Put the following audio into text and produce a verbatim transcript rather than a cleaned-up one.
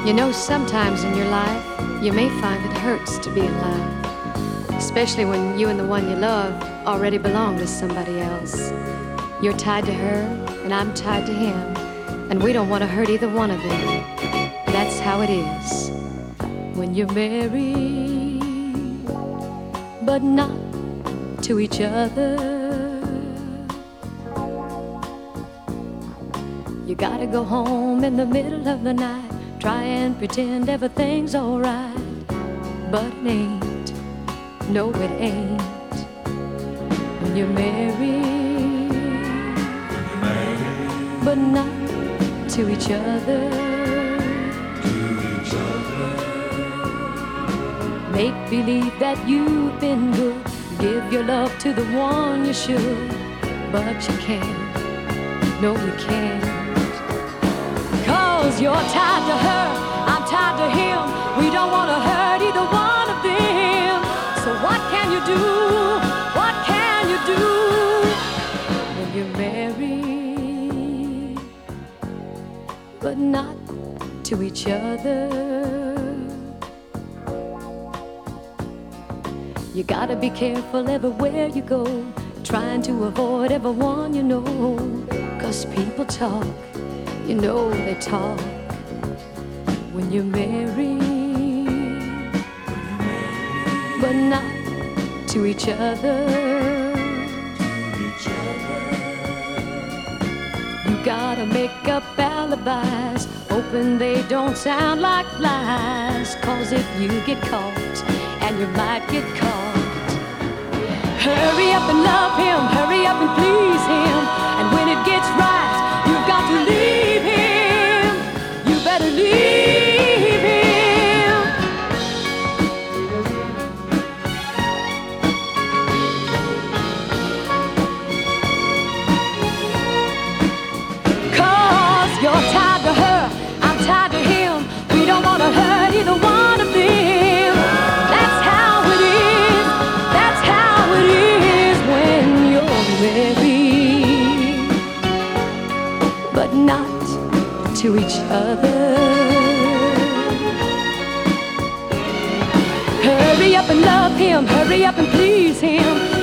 You know, sometimes in your life, you may find it hurts to be in love, especially when you and the one you love already belong to somebody else. You're tied to her, and I'm tied to him, and we don't want to hurt either one of them. That's how it is when you're married, but not to each other. You gotta go home in the middle of the night, try and pretend everything's alright, but it ain't, no it ain't. When you're married, but not to each other. Make believe that you've been good, give your love to the one you should, but you can't, no you can't. Cause you're tied to her, I'm tied to him, we don't want to hurt either one of them. So what can you do, what can you do when you're married, but not to each other? You gotta be careful everywhere you go, trying to avoid everyone you know. Cause people talk, you know they talk when you're married, but not to each other. You gotta make up alibis, hoping they don't sound like lies. Cause if you get caught, and you might get caught, hurry up and love him, hurry up and please him, and when it gets right, you've got to leave him. You better leave him. Cause you're tied to her, I'm tied to him, we don't want to hurt either one of them. That's how it is, that's how it is when you're married, but not to each other. Hurry up and love him, hurry up and please him,